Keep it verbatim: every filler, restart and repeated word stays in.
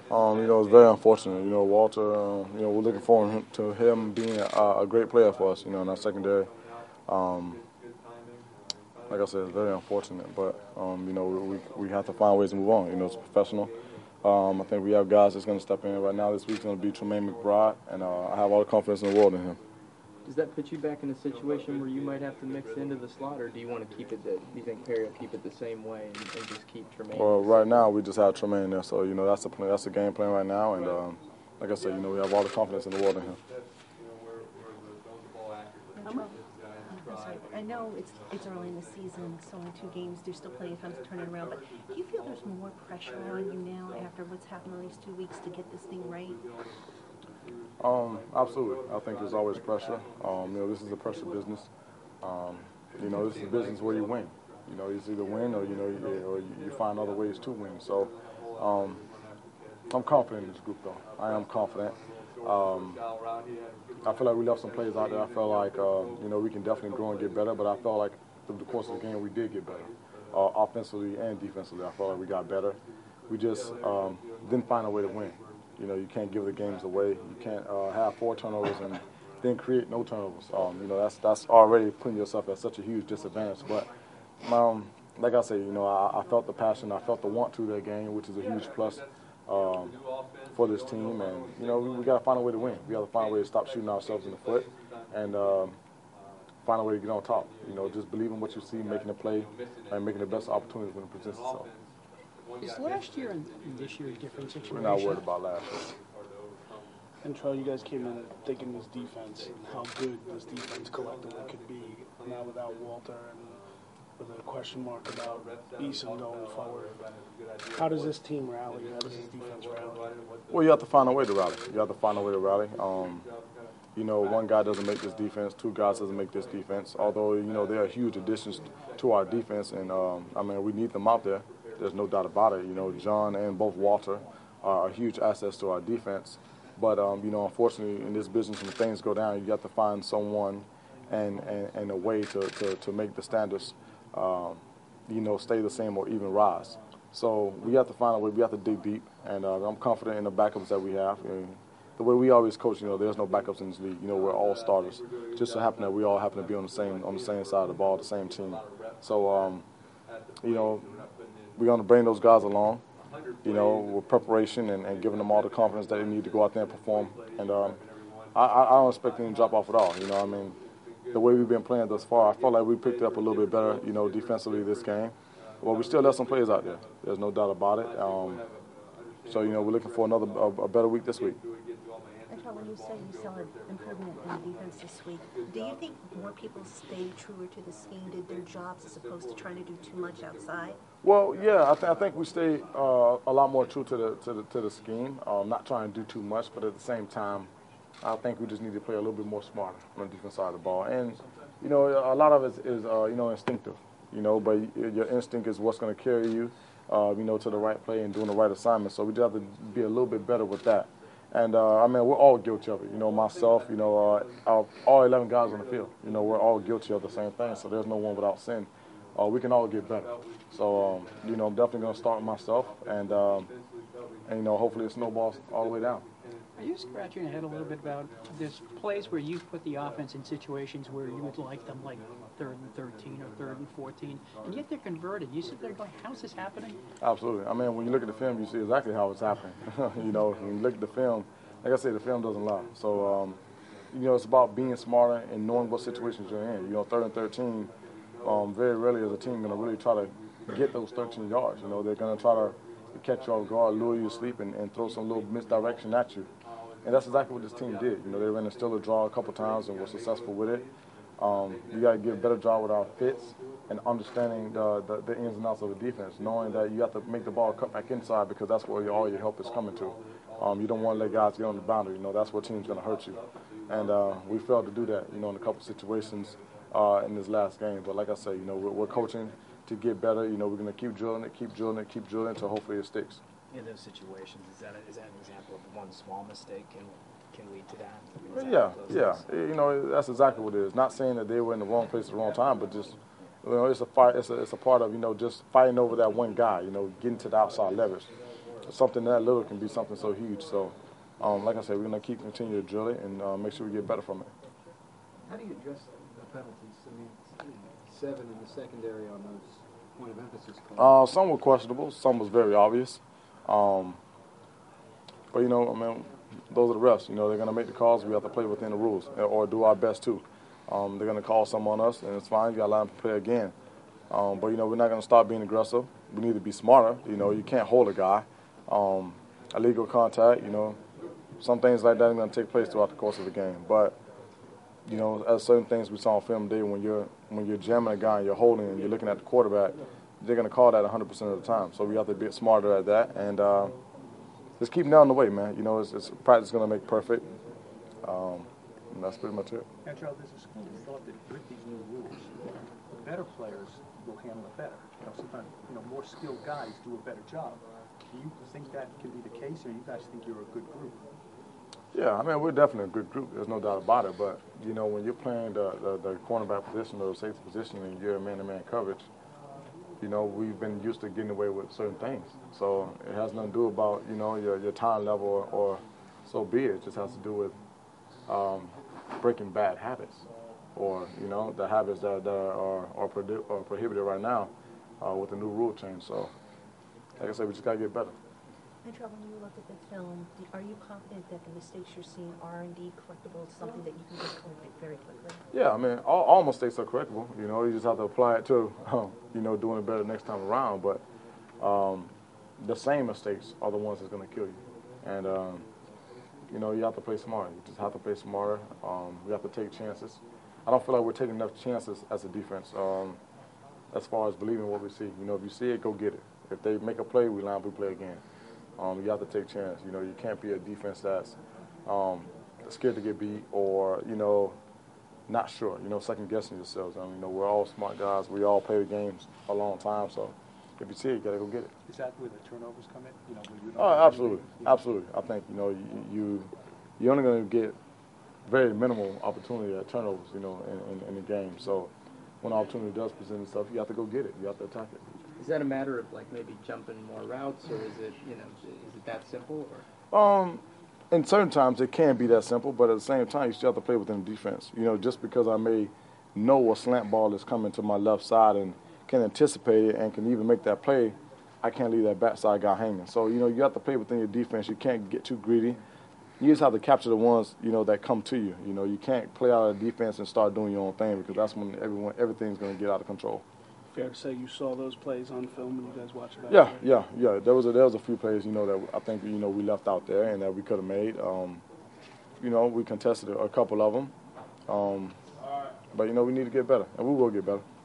Um, you know, it's very unfortunate. You know, Walter, uh, you know, we're looking forward to him being a, a great player for us, you know, in our secondary. Um, like I said, it's very unfortunate, but, um, you know, we, we have to find ways to move on. You know, it's professional. Um, I think we have guys that's going to step in right now. This week's going to be Tremaine McBride, and uh, I have all the confidence in the world in him. Does that put you back in a situation where you might have to mix into the slot, or do you want to keep it that, do you think Perry will keep it the same way and, and just keep Tremaine? Well, right now we just have Tremaine there, so, you know, that's the plan, that's the game plan right now, and um, like I said, you know, we have all the confidence in the world in him. I know it's it's early in the season, it's only two games, there's still plenty of time to turn it around, but do you feel there's more pressure on you now after what's happened in these two weeks to get this thing right? Um, absolutely. I think there's always pressure. Um, you know, this is a pressure business. Um, you know, this is a business where you win. You know, it's either win or, you know, you, or you find other ways to win. So um, I'm confident in this group, though. I am confident. Um, I feel like we left some plays out there. I felt like, uh, you know, we can definitely grow and get better, but I felt like through the course of the game we did get better. Uh, offensively and defensively, I felt like we got better. We just um, didn't find a way to win. You know, you can't give the games away. You can't uh, have four turnovers and then create no turnovers. Um, you know, that's that's already putting yourself at such a huge disadvantage. But um, like I say, you know, I, I felt the passion. I felt the want to that game, which is a huge plus um, for this team. And, you know, we, we got to find a way to win. We got to find a way to stop shooting ourselves in the foot and um, find a way to get on top. You know, just believe in what you see, making a play, and making the best opportunity when it presents itself. Is last year and this year a different situation? We're not worried about last year. And Trell, you guys came in thinking this defense and how good this defense collectively could be. Now without Walter and with a question mark about Eason going forward, how does this team rally? How does this defense rally? Well, you have to find a way to rally. You have to find a way to rally. Um, you know, one guy doesn't make this defense, two guys doesn't make this defense. Although, you know, they are huge additions to our defense, and um, I mean, we need them out there. There's no doubt about it. You know, John and both Walter are huge assets to our defense. But, um, you know, unfortunately, in this business, when things go down, you have to find someone and, and, and a way to, to, to make the standards, um, you know, stay the same or even rise. So we have to find a way. We have to dig deep. And uh, I'm confident in the backups that we have. And the way we always coach, you know, there's no backups in this league. You know, we're all starters. Just so happen that we all happen to be on the same on the same side of the ball, the same team. So, um, you know, we're going to bring those guys along, you know, with preparation and, and giving them all the confidence that they need to go out there and perform. And um, I, I don't expect any drop off at all. You know, I mean, the way we've been playing thus far, I felt like we picked it up a little bit better, you know, defensively this game. Well, we still have some players out there. There's no doubt about it. Um, so, you know, we're looking for another a, a better week this week. When you say you saw an improvement in the defense this week, do you think more people stayed truer to the scheme, did their jobs as opposed to trying to do too much outside? Well, yeah, I, th I think we stayed uh, a lot more true to the to the to the scheme. Um, not trying to do too much, but at the same time, I think we just need to play a little bit more smarter on the defense side of the ball. And you know, a lot of it is uh, you know instinctive. You know, but your instinct is what's going to carry you, uh, you know, to the right play and doing the right assignment. So we just have to be a little bit better with that. And, uh, I mean, we're all guilty of it. You know, myself, you know, uh, our, all eleven guys on the field, you know, we're all guilty of the same thing. So there's no one without sin. Uh, we can all get better. So, um, you know, I'm definitely going to start with myself. And, um, and, you know, hopefully it snowballs all the way down. Are you scratching your head a little bit about this plays where you put the offense in situations where you would like them like third and thirteen or third and fourteen, and yet they're converted? You sit there going, how's this happening? Absolutely. I mean, when you look at the film, you see exactly how it's happening. You know, when you look at the film, like I say, the film doesn't lie. So, um, you know, it's about being smarter and knowing what situations you're in. You know, third and thirteen, um, very rarely is a team going to really try to get those thirteen yards. You know, they're going to try to catch you off guard, lure you to sleep, and, and throw some little misdirection at you. And that's exactly what this team did. You know, they ran a still a draw a couple times and were successful with it. Um, you got to get a better job with our fits and understanding the, the, the ins and outs of the defense, knowing that you have to make the ball cut back inside because that's where your, all your help is coming to. Um, you don't want to let guys get on the boundary. You know, that's where team's going to hurt you. And uh, we failed to do that, you know, in a couple situations uh, in this last game. But like I say, you know, we're, we're coaching to get better. You know, we're going to keep drilling it, keep drilling it, keep drilling it until hopefully it sticks. In those situations, is that a, is that an example of one small mistake can can lead to that? I mean, Yeah, that yeah. You know, that's exactly what it is. Not saying that they were in the wrong place at the wrong time, but just, you know, it's a fight. It's a, it's a part of, you know, just fighting over that one guy. You know, getting to the outside leverage. something that little can be something so huge. So, um, like I said, we're gonna keep continue to drill it and uh, make sure we get better from it. How do you address the penalties? I mean, seven in the secondary on those point of emphasis calls. Uh, some were questionable, some was very obvious. Um, but you know, I mean, those are the refs. You know, they're gonna make the calls. We have to play within the rules or do our best too. Um, they're gonna call some on us, and it's fine. You gotta let them play again. Um, but you know, we're not gonna stop being aggressive. We need to be smarter. You know, you can't hold a guy. Um, illegal contact. You know, some things like that are gonna take place throughout the course of the game. But you know, as certain things we saw on film today, when you're when you're jamming a guy and you're holding and you're looking at the quarterback, they're gonna call that one hundred percent of the time. So we have to be smarter at that and uh, just keep down the way, man. You know, it's, it's practice gonna make perfect. Um, and that's pretty much it. Now, Joe, there's a school of thought that with these new rules, the better players will handle it better. You know, sometimes, you know, more skilled guys do a better job. Do you think that can be the case, or you guys think you're a good group? Yeah, I mean, we're definitely a good group. There's no doubt about it. But, you know, when you're playing the, the, the cornerback position or the safety position and you're man-to-man coverage, you know, we've been used to getting away with certain things. So it has nothing to do about, you know, your, your talent level or, or so be it. It just has to do with um, breaking bad habits or, you know, the habits that, that are, are, prohi- are prohibited right now uh, with the new rule change. So, like I said, we just got to get better. Ventrell, when you look at the film, do, are you confident that the mistakes you're seeing are indeed correctable, something that you can just correct very quickly? Yeah, I mean, all, all mistakes are correctable. You know, you just have to apply it to, um, you know, doing it better next time around. But um, the same mistakes are the ones that's going to kill you. And, um, you know, you have to play smarter. You just have to play smarter. Um, we have to take chances. I don't feel like we're taking enough chances as a defense um, as far as believing what we see. You know, if you see it, go get it. If they make a play, we line up, we play again. Um, you have to take chance. You know, you can't be a defense that's um, scared to get beat or, you know, not sure, you know, second guessing yourselves. I mean, you know, we're all smart guys. We all play the games a long time. So if you see it, you got to go get it. Is that where the turnovers come in? You know, where you don't Oh, have absolutely. anything, you know? Absolutely. I think, you know, you, you, you're only going to get very minimal opportunity at turnovers, you know, in, in, in the game. So when opportunity does present itself, you have to go get it. You have to attack it. Is that a matter of like maybe jumping more routes, or is it, you know, is it that simple? Or? Um, in certain times it can be that simple, but at the same time you still have to play within the defense. You know, just because I may know a slant ball is coming to my left side and can anticipate it and can even make that play, I can't leave that backside guy hanging. So, you know, you have to play within your defense. You can't get too greedy. You just have to capture the ones, you know, that come to you. You know, you can't play out of defense and start doing your own thing because that's when everyone, everything's going to get out of control. Fair to say you saw those plays on film when you guys watched it back? Yeah, yeah, yeah. There was a, there was a few plays, you know, that I think, you know, we left out there and that we could have made. Um, you know, we contested a couple of them. Um, but, you know, we need to get better, and we will get better.